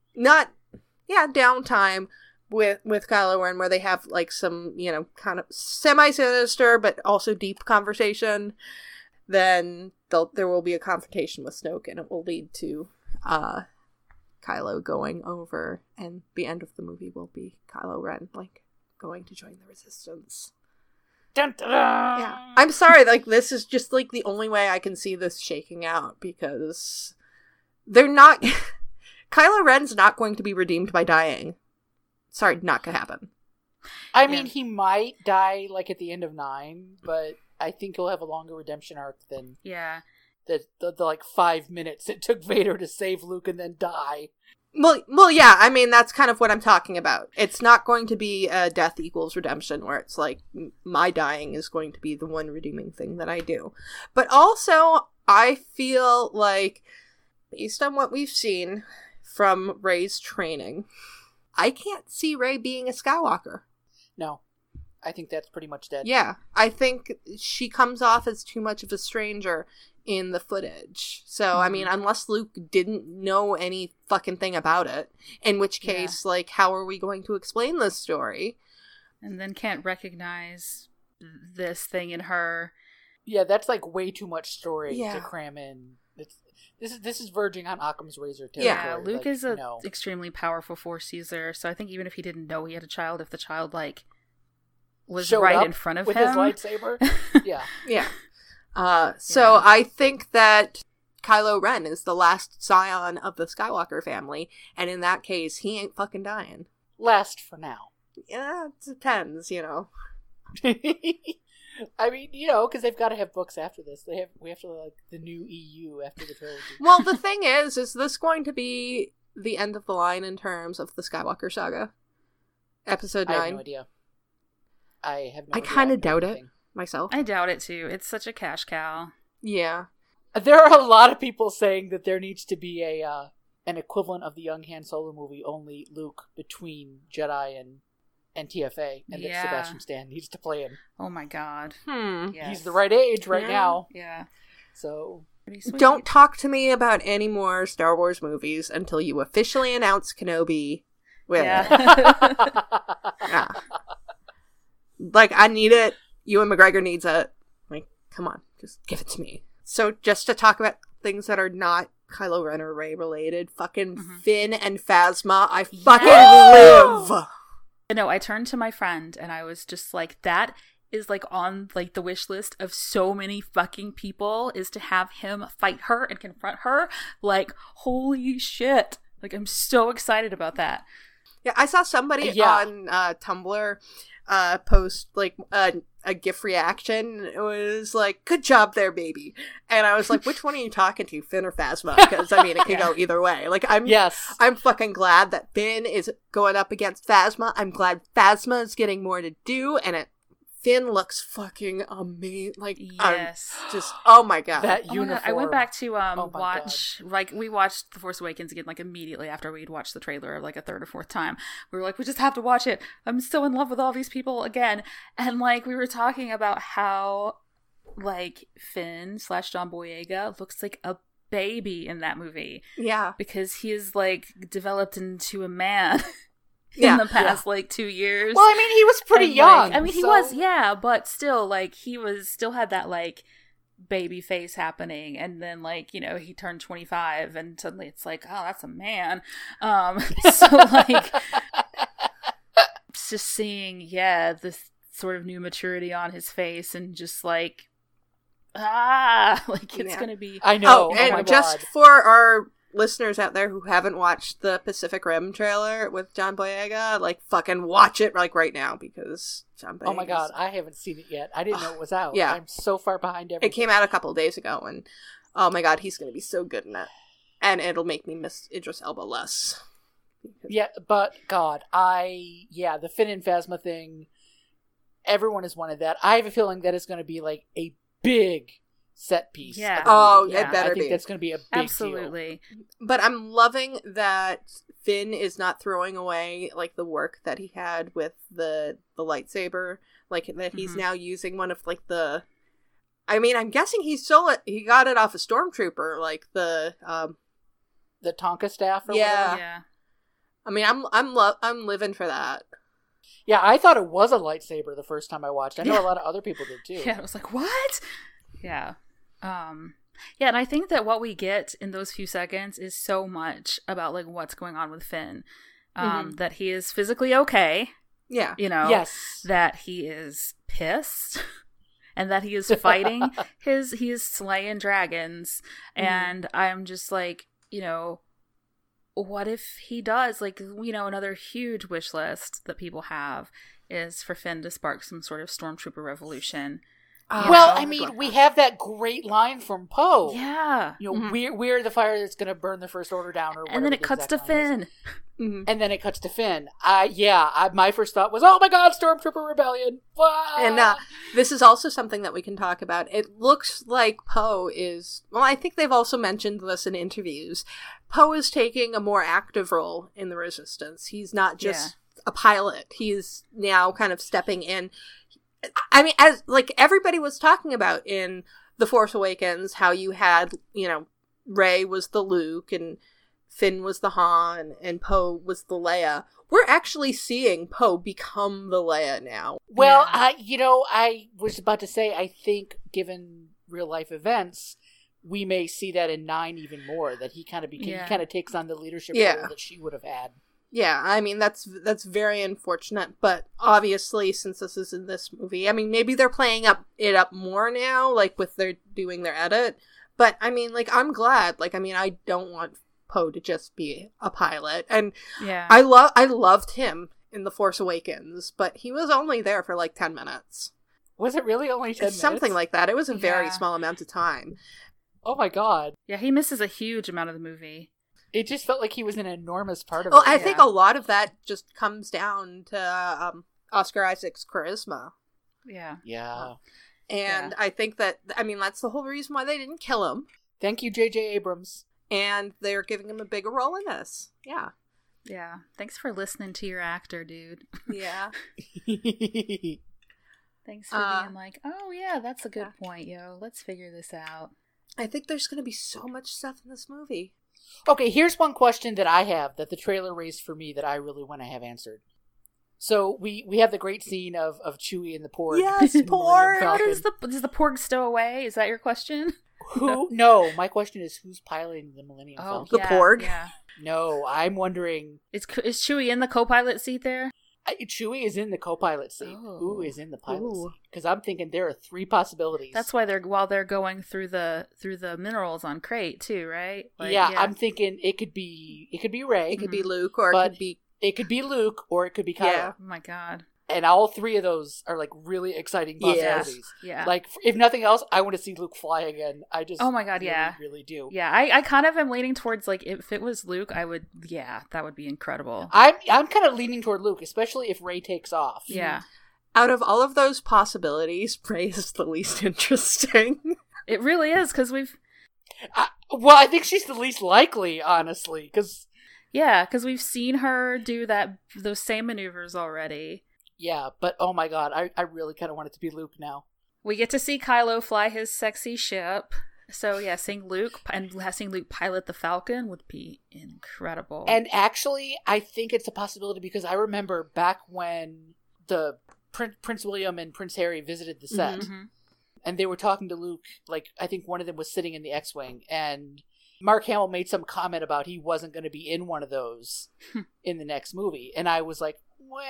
downtime with Kylo Ren, where they have, like, some, kind of semi-sinister but also deep conversation. Then there will be a confrontation with Snoke, and it will lead to Kylo going over, and the end of the movie will be Kylo Ren, like, going to join the Resistance. Dun, dun, dun. Yeah. I'm sorry, like, this is just, like, the only way I can see this shaking out, because they're not... Kylo Ren's not going to be redeemed by dying. Sorry, not gonna happen. I mean, he might die, like, at the end of 9, but I think he'll have a longer redemption arc than Yeah. the like, 5 minutes it took Vader to save Luke and then die. Well, yeah, I mean, that's kind of what I'm talking about. It's not going to be a death equals redemption, where it's like, my dying is going to be the one redeeming thing that I do. But also, I feel like, based on what we've seen from Rey's training, I can't see Rey being a Skywalker. No. I think that's pretty much dead. Yeah, I think she comes off as too much of a stranger in the footage. So, I mean, unless Luke didn't know any fucking thing about it, in which case, like, how are we going to explain this story? And then can't recognize this thing in her. Yeah, that's, like, way too much story Yeah. to cram in. This is verging on Occam's razor Yeah, territory. Luke like, is a no. extremely powerful Force user, so I think even if he didn't know he had a child, if the child, like, was Showed right up in front of with him. his lightsaber. Yeah. Yeah. So I think that Kylo Ren is the last scion of the Skywalker family, and in that case, he ain't fucking dying. Last for now. Yeah, it depends, I mean, because they've got to have books after this. We have to, like, the new EU after the trilogy. Well, the thing is this going to be the end of the line in terms of the Skywalker saga? Episode 9? I have no idea. I have no I idea. kind I of don't know doubt it anything. myself. I doubt it, too. It's such a cash cow. Yeah. There are a lot of people saying that there needs to be an equivalent of the young Han Solo movie, only Luke between Jedi and TFA, and that Yeah. Sebastian Stan needs to play him. Oh my god. Yeah. He's the right age right Yeah. now, Yeah. so... Pretty sweet. Don't talk to me about any more Star Wars movies until you officially announce Kenobi. With Yeah. Like, I need it. Ewan McGregor needs it. Like, come on, just give it to me. So, just to talk about things that are not Kylo Ren or Rey related, fucking Finn and Phasma, I fucking live! No, I turned to my friend and I was just like, that is like on like the wish list of so many fucking people, is to have him fight her and confront her. Like, holy shit. Like, I'm so excited about that. Yeah, I saw somebody on Tumblr post like a GIF reaction. It was like, "Good job there, baby," and I was like, "Which one are you talking to, Finn or Phasma?" Because I mean, it could go either way. Like, I'm fucking glad that Finn is going up against Phasma. I'm glad Phasma is getting more to do, and Finn looks fucking amazing. Like, yes, just oh my god, that Oh my uniform. God. I went back to my watch, like, we watched The Force Awakens again, like, immediately after we'd watched the trailer, like, a third or fourth time. We were like, we just have to watch it. I'm so in love with all these people again. And, like, we were talking about how, like, Finn / John Boyega looks like a baby in that movie. yeah. Because he is, like, developed into a man in the past, like, 2 years. Well, I mean, he was pretty And, young. like, I mean, he was, yeah, but still, like, he still had that, like, baby face happening, and then, like, he turned 25, and suddenly it's like, oh, that's a man. So, like, just seeing, this sort of new maturity on his face, and just, like, like, it's gonna be... I know. Oh, my and just God. for our listeners out there who haven't watched the Pacific Rim trailer with John Boyega, like, fucking watch it, like, right now, because John Boyega... Oh my god, I haven't seen it yet. I didn't know it was out. Yeah. I'm so far behind everything. It came out a couple of days ago, and oh my god, he's gonna be so good in it. And it'll make me miss Idris Elba less. Yeah, but god, the Finn and Phasma thing, everyone has wanted that. I have a feeling that it's gonna be, like, a big set piece. Yeah. Oh, yeah. it better I think be. that's going to be a big Absolutely. But I'm loving that Finn is not throwing away, like, the work that he had with the lightsaber. Like, that he's now using one of, like, the... I mean, I'm guessing he got it off a stormtrooper, like, the Tonka staff or Yeah. whatever. Yeah. I mean, I'm living for that. Yeah, I thought it was a lightsaber the first time I watched. I know a lot of other people did too. Yeah, I was like, what? Yeah. Yeah, and I think that what we get in those few seconds is so much about, like, what's going on with Finn. That he is physically okay. Yeah. You know? Yes. That he is pissed. And that he is fighting he is slaying dragons. And I'm just like, you know, what if he does, like, you know, another huge wish list that people have is for Finn to spark some sort of stormtrooper revolution. Well, I mean, we have that great line from Poe. Yeah. You know, we're the fire that's going to burn the First Order down, or And then it the cuts to exact line is. Finn. And then it cuts to Finn. My first thought was, oh my god, Stormtrooper Rebellion. Wah! And this is also something that we can talk about. It looks like Poe is... Well, I think they've also mentioned this in interviews. Poe is taking a more active role in the Resistance. He's not just a pilot. He's now kind of stepping in. I mean, as like everybody was talking about in The Force Awakens, how you had, you know, Rey was the Luke and Finn was the Han and Poe was the Leia. We're actually seeing Poe become the Leia now. Well, I was about to say, I think given real life events, we may see that in 9 even more, that he kind of takes on the leadership role that she would have had. Yeah, I mean, that's very unfortunate, but obviously, since this is in this movie, I mean, maybe they're playing it up more now, like, with their doing their edit, but, I mean, like, I'm glad, like, I mean, I don't want Poe to just be a pilot, and I loved him in The Force Awakens, but he was only there for, like, 10 minutes. Was it really only 10 minutes? Something like that. It was a very small amount of time. Oh my god. Yeah, he misses a huge amount of the movie. It just felt like he was an enormous part of Well, it. I think a lot of that just comes down to Oscar Isaac's charisma. Yeah. Yeah. And I think that, I mean, that's the whole reason why they didn't kill him. Thank you, J.J. Abrams. And they're giving him a bigger role in this. Yeah. Yeah. Thanks for listening to your actor, dude. Yeah. Thanks for being like, oh, yeah, that's a good point, yo. Let's figure this out. I think there's going to be so much stuff in this movie. Okay, here's one question that I have that the trailer raised for me that I really want to have answered. So we have the great scene of Chewie and the Porg. Yes, in the Millennium Porg! Falcon. Is the Porg stow-away? Is that your question? Who? No, my question is who's piloting the Millennium Falcon? The Porg? Yeah. No, I'm wondering. Is Chewie in the co-pilot seat there? Chewie is in the co-pilot seat. Oh. Who is in the pilot seat? Because I'm thinking there are 3 possibilities. That's why they're going through the minerals on Crate too, right? Like, I'm thinking it could be Rey. It could be Luke, or it could be Luke, or it could be Kylo. Yeah. Oh my god. And all 3 of those are like really exciting possibilities. Yeah. Like, if nothing else, I want to see Luke fly again. I just oh my god, really do. Yeah, I kind of am leaning towards, like, if it was Luke, that would be incredible. I'm kind of leaning toward Luke, especially if Rey takes off. Yeah. Out of all of those possibilities, Rey is the least interesting. It really is, because I think she's the least likely, honestly, because we've seen her do those same maneuvers already. Yeah, but oh my god, I really kind of want it to be Luke now. We get to see Kylo fly his sexy ship. So yeah, seeing Luke pilot the Falcon would be incredible. And actually, I think it's a possibility because I remember back when the Prince William and Prince Harry visited the set, and they were talking to Luke. Like, I think one of them was sitting in the X-wing, and Mark Hamill made some comment about he wasn't going to be in one of those in the next movie. And I was like,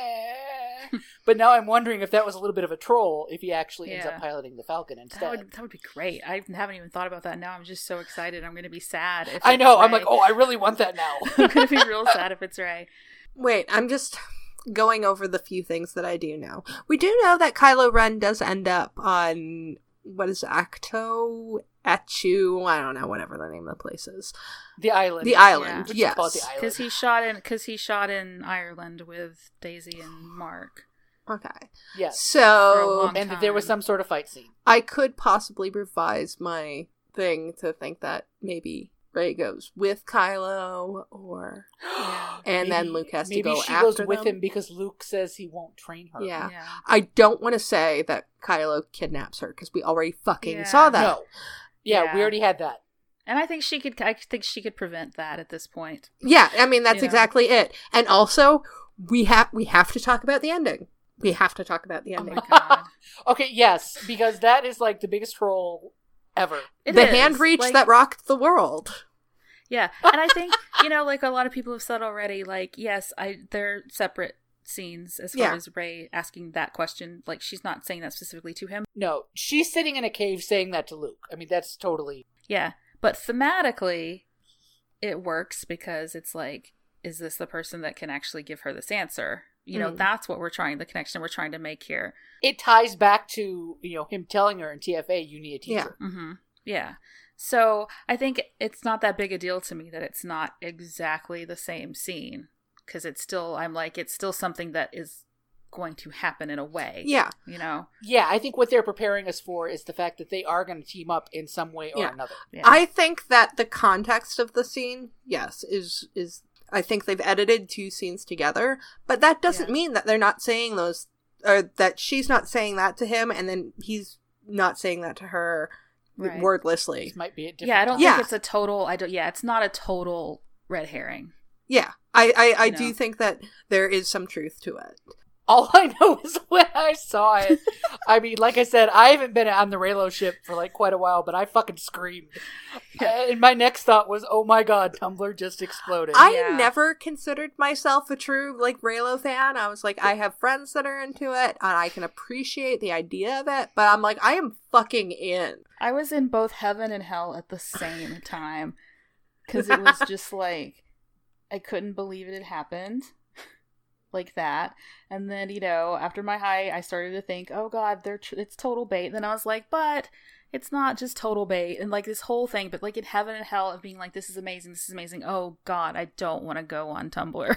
wah. But now I'm wondering if that was a little bit of a troll, if he actually ends up piloting the Falcon instead. That would be great. I haven't even thought about that now. I'm just so excited. I'm going to be sad. If I know. Rey. I'm like, oh, I really want that now. I'm going to be real sad if it's Rey. Wait, I'm just going over the few things that I do know. We do know that Kylo Ren does end up on, what is it, Acto Echu? I don't know, whatever the name of the place is. The island. The island, We'll just yes. call it the island. Because he shot in Ireland with Daisy and Mark. Okay. Yes. For a So, long And there was time. some sort of fight scene. I could possibly revise my thing to think that maybe Rey goes with Kylo, or... Yeah. And then Luke has to maybe go she after goes with them. him because Luke says he won't train her. Yeah. Yeah. I don't want to say that Kylo kidnaps her, because we already fucking Yeah. saw that. No. Yeah, Yeah. we already had that. And I think she could prevent that at this point. Yeah, I mean, that's You know. exactly it. And also, we have to talk about the ending. We have to talk about the Oh ending. my god. Okay, yes, because that is like the biggest troll ever. It The is. hand reach Like, that rocked the world. Yeah, and I think, like a lot of people have said already, like, yes, they're separate scenes as far Yeah. as Rey asking that question. Like, she's not saying that specifically to him. No, she's sitting in a cave saying that to Luke. I mean, that's totally... Yeah, but thematically, it works because it's like, is this the person that can actually give her this answer? That's what the connection we're trying to make here. It ties back to, him telling her in TFA, you need a teacher. Mm-hmm. Yeah. So I think it's not that big a deal to me that it's not exactly the same scene, because it's still something that is going to happen in a way. Yeah. Yeah, I think what they're preparing us for is the fact that they are going to team up in some way or Yeah. another. Yeah. I think that the context of the scene, yes, is I think they've edited two scenes together, but that doesn't mean that they're not saying those, or that she's not saying that to him, and then he's not saying that to her Right. wordlessly. This might be a different Yeah, I don't time. Yeah. think it's a total. it's not a total red herring. Yeah, I No. do think that there is some truth to it. All I know is when I saw it, I mean, like I said, I haven't been on the Reylo ship for like quite a while, but I fucking screamed. And my next thought was, oh my god, Tumblr just exploded. I never considered myself a true, Reylo fan. I was like, I have friends that are into it, and I can appreciate the idea of it, but I'm like, I am fucking in. I was in both heaven and hell at the same time, because it was just like, I couldn't believe it had happened like that. And then, after my high, I started to think, oh god, it's total bait. And then I was like, but it's not just total bait. And like this whole thing, but like in heaven and hell of being like, this is amazing. Oh god, I don't want to go on Tumblr.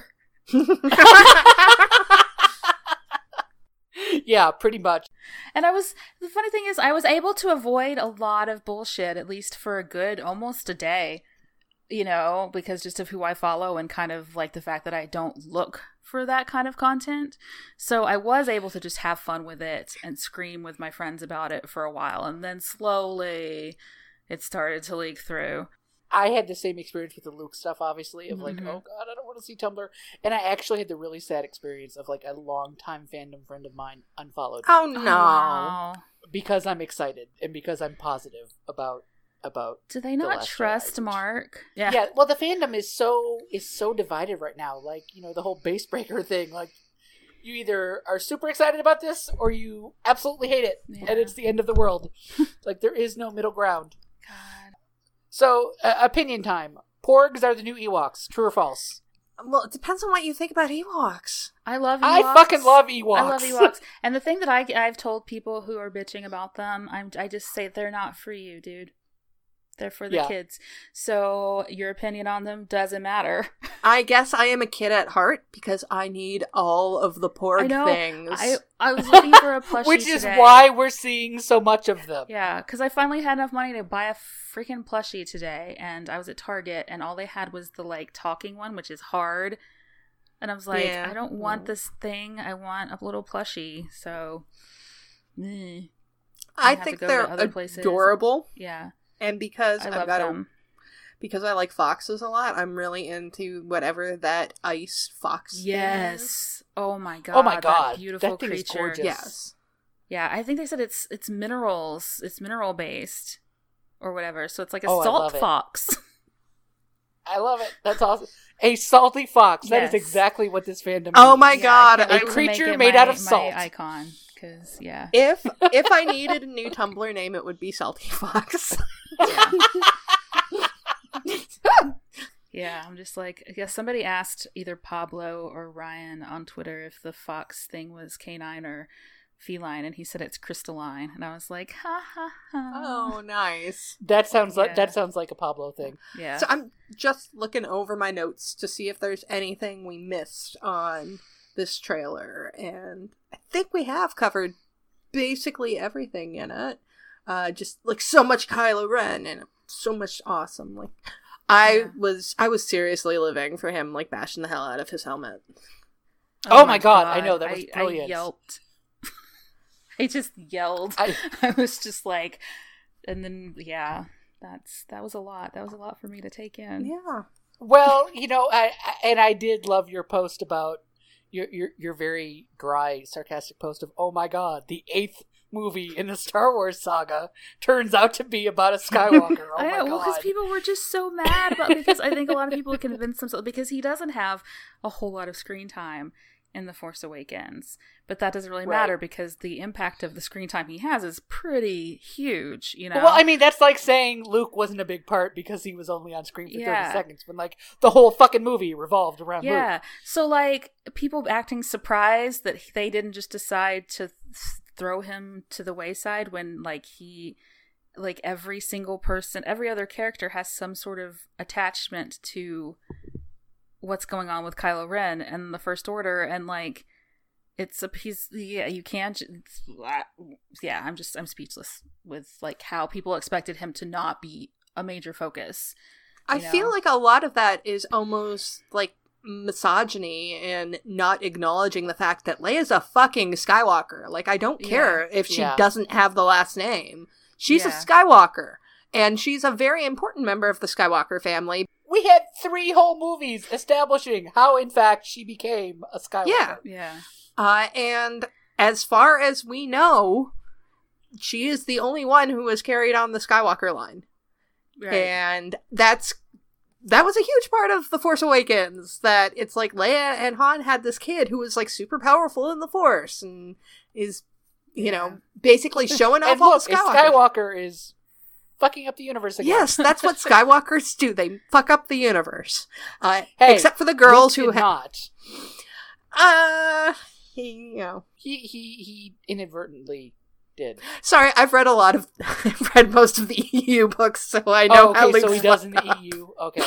Yeah, pretty much. And the funny thing is, I was able to avoid a lot of bullshit, at least for a good, almost a day, because just of who I follow and kind of like the fact that I don't look for that kind of content. So I was able to just have fun with it and scream with my friends about it for a while. And then slowly it started to leak through. I had the same experience with the Luke stuff, obviously, of like, Mhm. oh god, I don't want to see Tumblr. And I actually had the really sad experience of like a longtime fandom friend of mine unfollowed me Oh no. Wow. because I'm excited and because I'm positive about Do they The not Last trust Jedi. Mark? yeah. Well, the fandom is so divided right now. Like, the whole base breaker thing. Like, you either are super excited about this or you absolutely hate it, Yeah. and it's the end of the world. Like, there is no middle ground. God. So, opinion time. Porgs are the new Ewoks. True or false? Well, it depends on what you think about Ewoks. I love Ewoks. I fucking love Ewoks. I love Ewoks. And the thing that I've told people who are bitching about them, I just say they're not for you, dude. They're for the Yeah. kids. So your opinion on them doesn't matter. I guess I am a kid at heart because I need all of the Porg I know. things. I was looking for a plushie Which is today. why we're seeing so much of them. Yeah, because I finally had enough money to buy a freaking plushie today, and I was at Target, and all they had was the talking one, which is hard. And I was like, Yeah. I don't want this thing. I want a little plushie. So, I have to think go to they're other places. adorable, yeah, and because I I've love got them. because I like foxes a lot, I'm really into whatever that ice fox thing is. Yes. Oh my god. Oh my God, That beautiful that thing is creature. gorgeous. Yes. Yeah, I think they said it's minerals. It's mineral based or whatever. So it's like a Oh, I salt love it. fox. I love it. That's awesome. A salty fox. That is Yes. exactly what this fandom Oh means. my god! I can't A wait to creature make it made my- out of salt. My icon, because If I needed a new Tumblr name, it would be Salty Fox. yeah, I'm just like, I guess somebody asked either Pablo or Ryan on Twitter if the fox thing was canine or feline, and he said it's crystalline, and I was like, ha ha ha. Oh, nice. That sounds like Yeah. a Pablo thing. Yeah. So I'm just looking over my notes to see if there's anything we missed on this trailer, and I think we have covered basically everything in it. Just like so much Kylo Ren and so much awesome. Like I was seriously living for him, like bashing the hell out of his helmet. Oh my God, I know, that was I brilliant. yelped. I just yelled. I- I was just like, and then that was a lot. That was a lot for me to take in. Yeah. Well, I did love your post about your very dry, sarcastic post of, oh my god, the 8th movie in the Star Wars saga turns out to be about a Skywalker. Oh I my know, well, because god. people were just so mad about because I think a lot of people convinced themselves because he doesn't have a whole lot of screen time in The Force Awakens, but that doesn't really Right. matter because the impact of the screen time he has is pretty huge, you know? Well, I mean, that's like saying Luke wasn't a big part because he was only on screen for Yeah. 30 seconds, when, like, the whole fucking movie revolved around yeah. Luke. So, like, people acting surprised that they didn't just decide to throw him to the wayside when, like, every single person, every other character has some sort of attachment to what's going on with Kylo Ren and the First Order, and like you can't. I'm speechless with like how people expected him to not be a major focus. I feel like a lot of that is almost like misogyny and not acknowledging the fact that Leia's a fucking Skywalker. Like, I don't care if she Yeah. doesn't have the last name. She's a Yeah. Skywalker. And she's a very important member of the Skywalker family. We had 3 whole movies establishing how, in fact, she became a Skywalker. Yeah. Yeah. And as far as we know, she is the only one who has carried on the Skywalker line. Right. And that was a huge part of The Force Awakens, that it's like Leia and Han had this kid who was like super powerful in the Force and is, you know, basically showing off And all look, the a Skywalkers. Skywalker is fucking up the universe again. Yes, that's what Skywalkers do. They fuck up the universe. Hey, Except for the girls Luke who did not. He inadvertently did. Sorry, I've read I've read most of the EU books, so I know how okay, Luke so he does in the EU. Okay.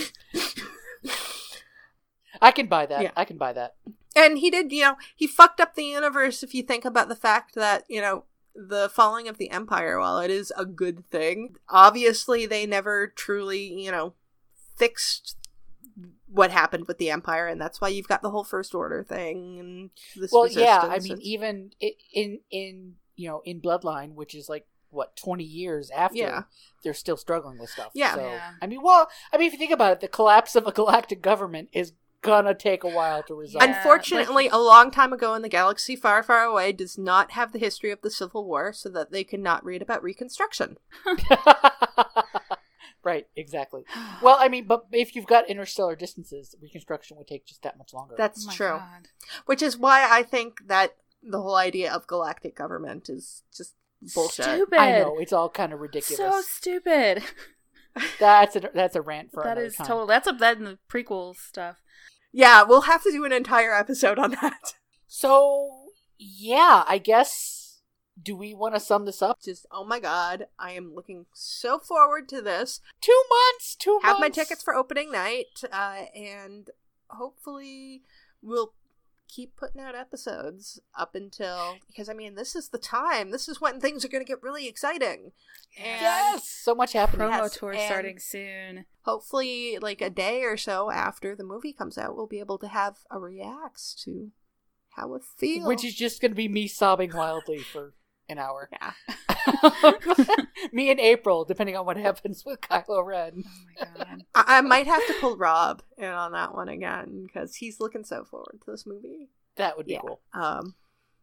I can buy that. Yeah. I can buy that. And he did, he fucked up the universe if you think about the fact that, the falling of the Empire, while it is a good thing, obviously they never truly, fixed what happened with the Empire, and that's why you've got the whole First Order thing and this resistance. Yeah, I mean, even in Bloodline, which is like, what, 20 years after, Yeah. they're still struggling with stuff. Yeah. So, Yeah. I mean, if you think about it, the collapse of a galactic government is gonna take a while to resolve. Yeah. Unfortunately, a long time ago in the galaxy far, far away does not have the history of the Civil War, so that they could not read about Reconstruction. Right, exactly. Well, I mean, but if you've got interstellar distances, Reconstruction would take just that much longer. That's Oh my true. God. Which is why I think that the whole idea of galactic government is just bullshit. Stupid. I know, it's all kind of ridiculous. So stupid. That's a rant for That another is time. total. That's that in the prequel stuff. Yeah, we'll have to do an entire episode on that. So, yeah, I guess, do we want to sum this up? Just, oh my god, I am looking so forward to this. 2 months! 2 months! Have my tickets for opening night, and hopefully we'll keep putting out episodes up until, because I mean, this is the time. This is when things are going to get really exciting. And Yes! So much happening. Promo Yes, tour and- starting soon. hopefully, like a day or so after the movie comes out, we'll be able to have a reacts to how it feels. Which is just going to be me sobbing wildly for an hour. yeah. Me and April, depending on what happens with Kylo Ren. Oh my God. I might have to pull Rob in on that one again, because he's looking so forward to this movie. That would be Yeah. cool.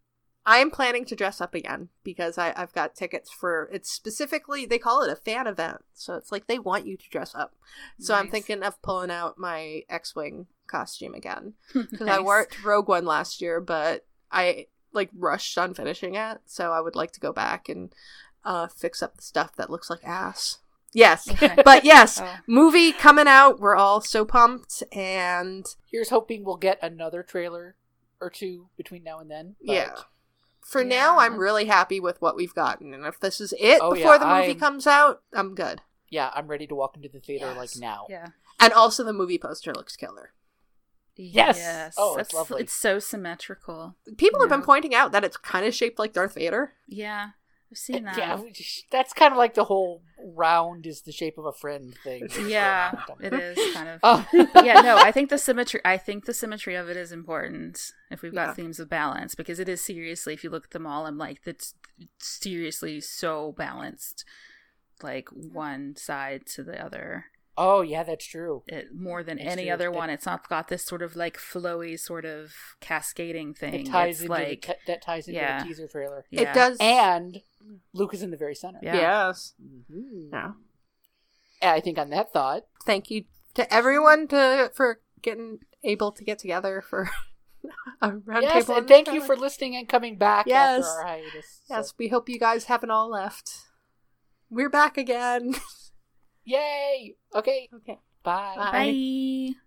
I am planning to dress up again because I've got tickets for, it's specifically, they call it a fan event. So it's like they want you to dress up. So I'm Nice. thinking of pulling out my X-Wing costume again. Because I Nice. wore it to Rogue One last year, but I like rushed on finishing it. So I would like to go back and fix up the stuff that looks like ass. Yes. Okay. But yes, Oh. movie coming out. We're all so pumped. And Here's hoping we'll get another trailer or two between now and then. But yeah. For now, Yeah. I'm really happy with what we've gotten. And if this is it Oh, before yeah, the movie I'm- comes out, I'm good. yeah, I'm ready to walk into the theater Yes. like now. Yeah. And also the movie poster looks killer. Yes. Oh, it's lovely. It's so symmetrical. People have been Yeah. pointing out that it's kind of shaped like Darth Vader. Yeah. I've seen that. Yeah, that's kind of like the whole round is the shape of a friend thing. Yeah, it is kind of. Oh. But yeah, no, I think the symmetry of it is important if we've got Yeah. themes of balance, because it is seriously, if you look at them all, I'm like, that's seriously so balanced, like one side to the other. Oh, yeah, that's true. It more than It's any true. other It- one. It's not got this sort of like flowy sort of cascading thing. It ties it's into like that ties into yeah. the teaser trailer. yeah. It does. And Luke is in the very center. Yeah. Yes. Mhm. Yeah. And I think on that thought, Thank you to everyone for getting able to get together for a round yes, table. and thank you for listening and coming back Yes. after our hiatus. So- Yes, we hope you guys haven't all left. We're back again. Yay! Okay, Okay. bye. Bye. Bye.